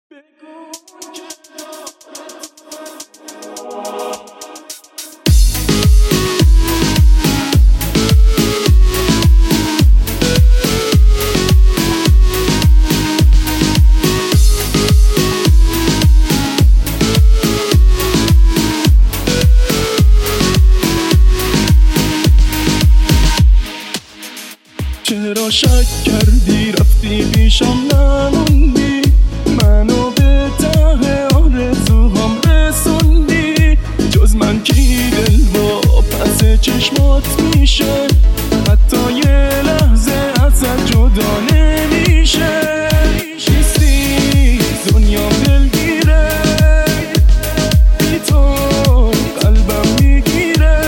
چرا شک کردی رفتی پیشم نموندی، منو به ته آرزوهام رسوندی. جز من کی دل با پس چشمات میشه، حتی یه لحظه ازت جدا نمیشه. نیستی دنیام دلگیره، بی تو قلبم میگیره.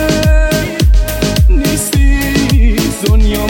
نیستی دنیام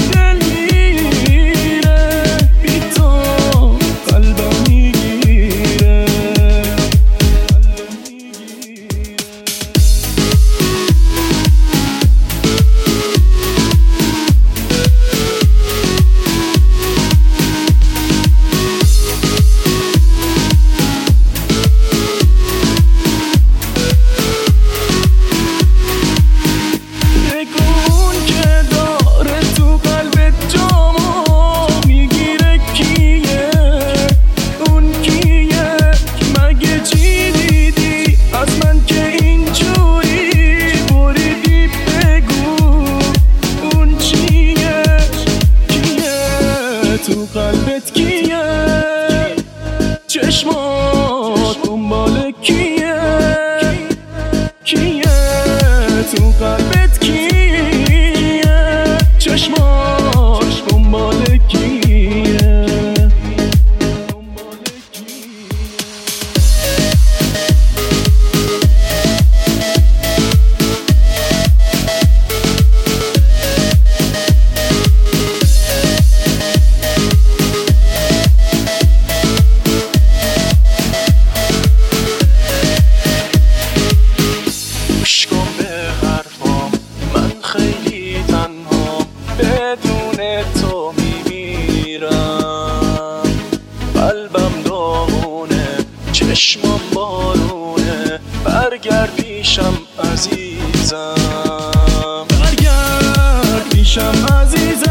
تو قلبت کیه؟ چشمات دنبال کیه؟ کیه؟ تو قلبت کیه؟ چشمات دنبال کیه؟ خیلی تنها بدون تو میمیرم، قلبم داغونه چشمم بارونه. برگرد پیشم عزیزم، برگرد پیشم عزیزم.